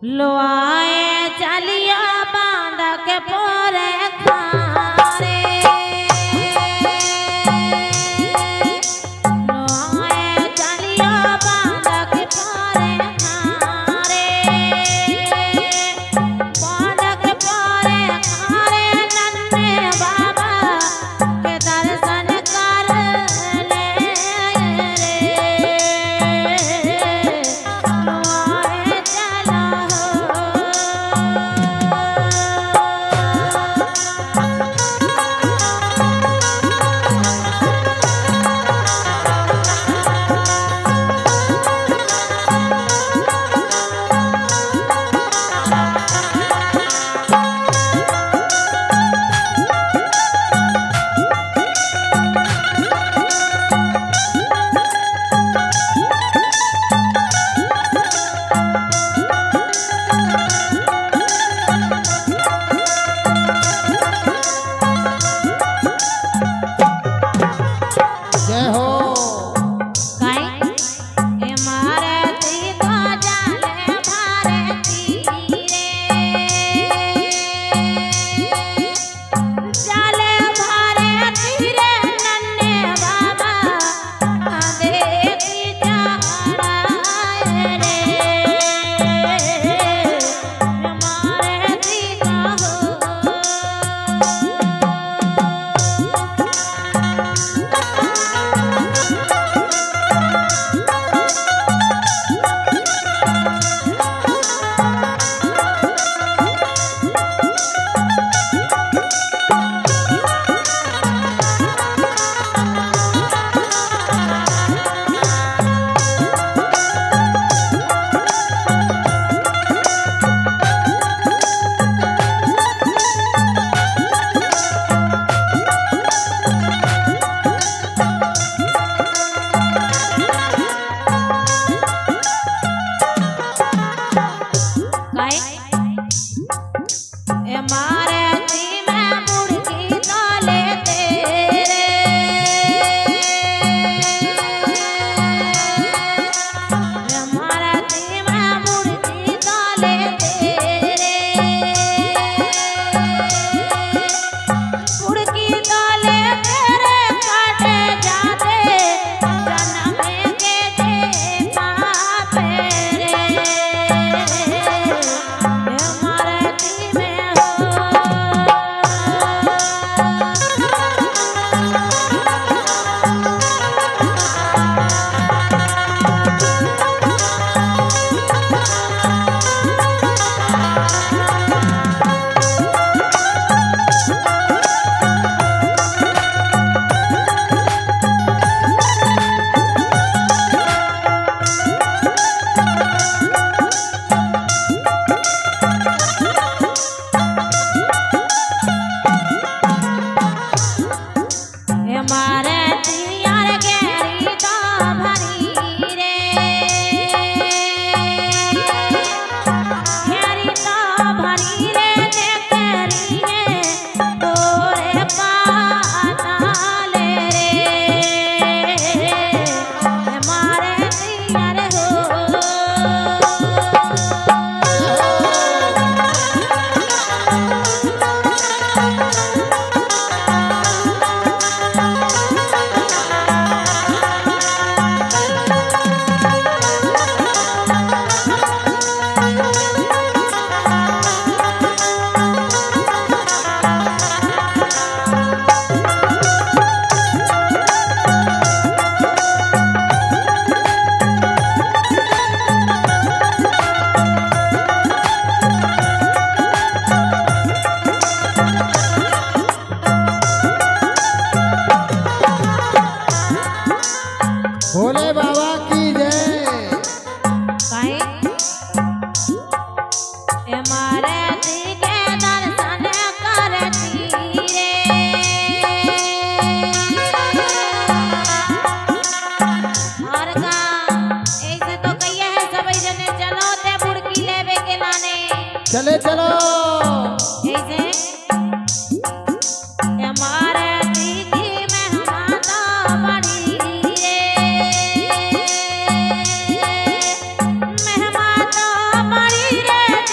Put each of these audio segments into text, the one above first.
लो आए चलिया बांध के पोरे खारे चले चलो मेहमान तो बड़ी रे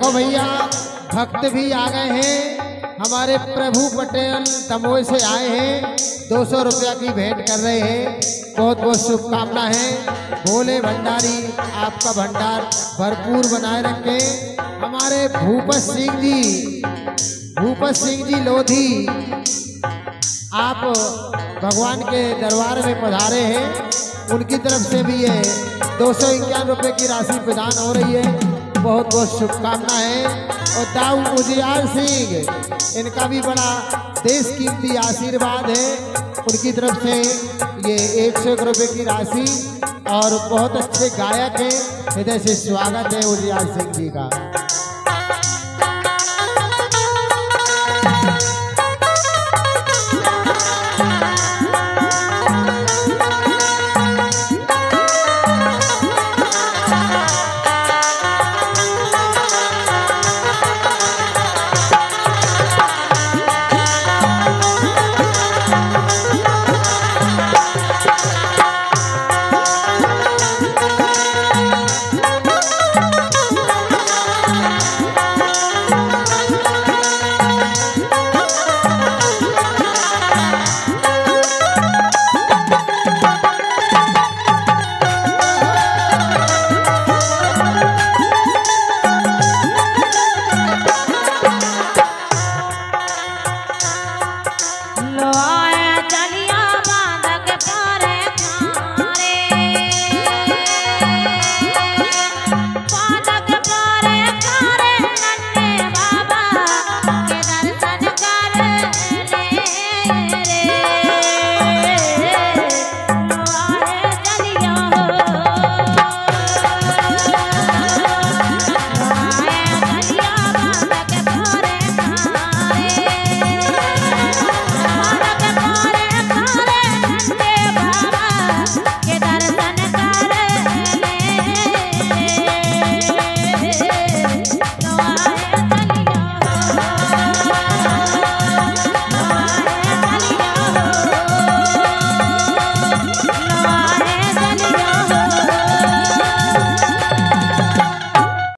देखो भैया भक्त भी आ गए हैं, हमारे प्रभु पटेल दमोह से आए हैं, 200 रुपया की भेंट कर रहे हैं। बहुत बहुत शुभकामना है। भोले भंडारी आपका भंडार भरपूर बनाए रखें। हमारे भूपत सिंह जी लोधी आप भगवान के दरबार में पधारे हैं, उनकी तरफ से भी ये 251 रुपये की राशि प्रदान हो रही है। बहुत बहुत शुभकामना है। और दाऊ उजियार सिंह इनका भी बड़ा देश कीमती आशीर्वाद है, उनकी तरफ से ये 101 रुपये की राशि। और बहुत अच्छे गायक हैं, हृदय से स्वागत है उजियार सिंह जी का।